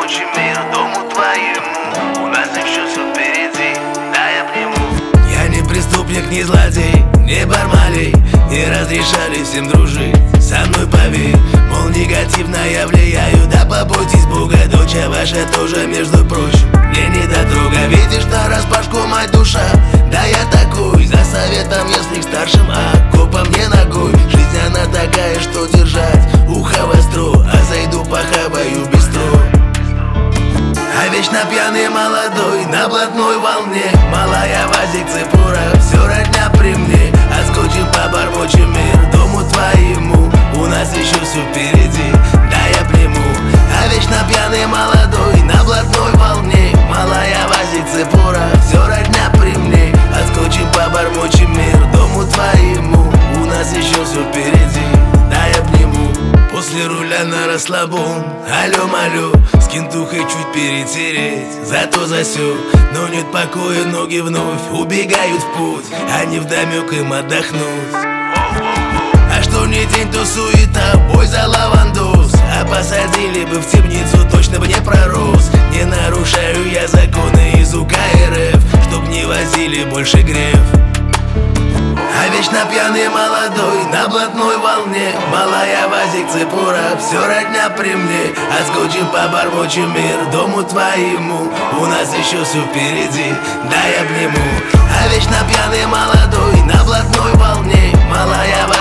помочь и мир дому твоему. У нас еще все впереди, да я приму. Я не преступник, не злодей, не бармалей. Не разрешали всем дружить со мной, поверь. Мол, негативно я влияю, да побойтесь Бога. Дочь ваша тоже, между прочим, мне не до друга. Видишь, на распашку мать душа, да я такой. За советом, если к старшим, а копам не ногой. Жизнь она такая, что держать ухо востро, а зайду похаваю бистро. А вечно пьяный молодой, на блатной волне. Малая Вазик Цепура, все родня при мне. Отскочим, побормочем мир дому твоему. У нас еще все впереди, да я приму. А вечно пьяный молодой, на блатной волне. Малая Вазик Цепура, все родня при мне. Отскочим, побормочем мир дому твоему. У нас еще все впереди, да я приму. После руля на расслабон, алё-малё, с кентухой чуть перетереть, зато засёк. Но нет покоя, ноги вновь убегают в путь, а не вдомёк им отдохнуть. А что не день, то суета, бой за лавандос. А посадили бы в темницу, точно бы не пророс. Не нарушаю я законы из УК РФ, чтоб не возили больше греф. А вечно пьяный молодой, на блатной волне. Малая Вазик Цепура, все родня при мне. Отскочим, побормочем мир дому твоему. У нас еще все впереди, да я приму. А вечно пьяный молодой, на блатной волне. Малая